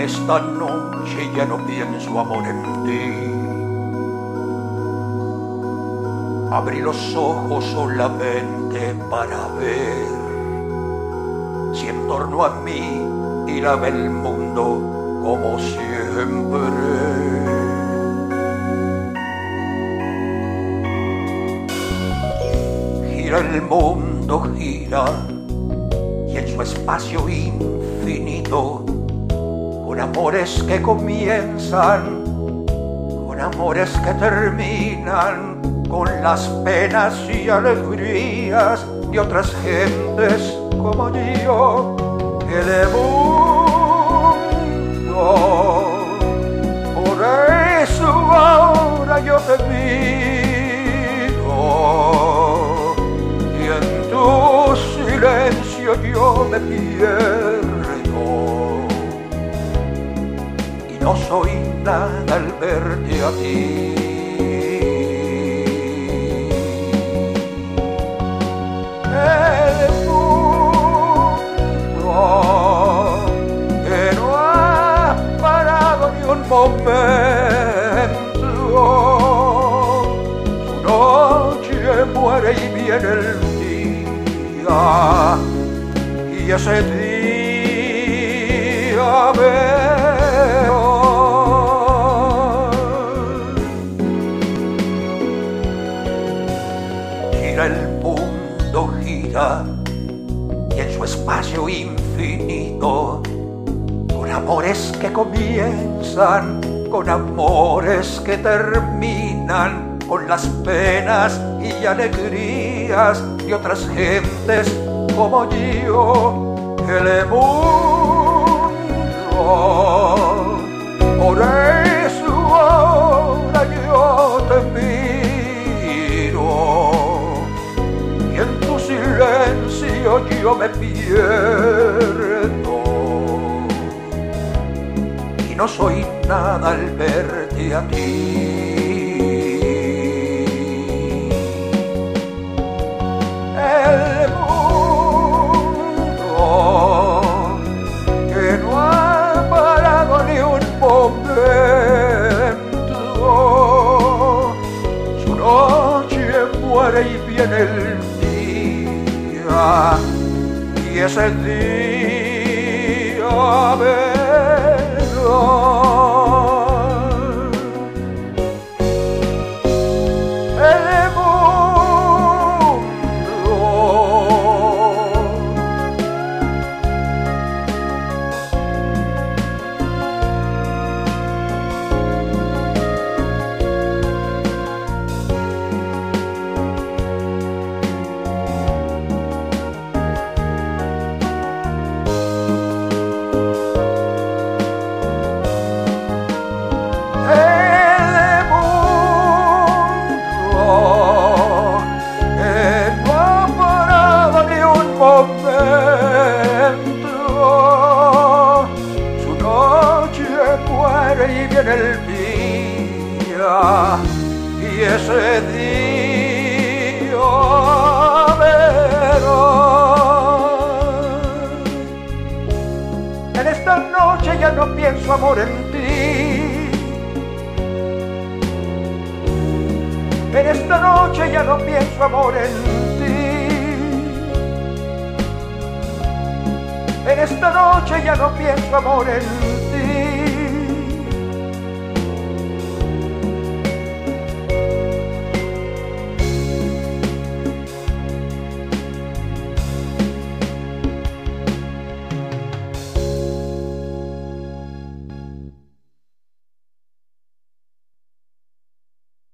esta noche ya no pienso, amor, en ti. Abrí los ojos solamente para ver si en torno a mí giraba el mundo como siempre. Gira el mundo, gira, y en su espacio infinito, con amores que comienzan, con amores que terminan, con las penas y alegrías de otras gentes como yo, que de mundo. Por eso ahora yo te miro, y en tu silencio yo me pierdo, y no soy nada al verte a ti. El mundo que no ha parado ni un momento, su noche muere y viene el día, y ese día veo gira el mundo, gira, y en su espacio infinito, con amores que comienzan, con amores que terminan, con las penas y alegrías de otras gentes como yo, el mundo. Por eso ahora yo te miro, y en tu silencio yo me pierdo, y no soy nada al verte a ti. El mundo que no ha parado ni un momento, su noche muere y viene el día, y ese día verás. Su noche muere y viene el día, y ese día verás. En esta noche ya no pienso, amor, en ti. En esta noche ya no pienso, amor, en ti. En esta noche ya no pienso, amor, en ti.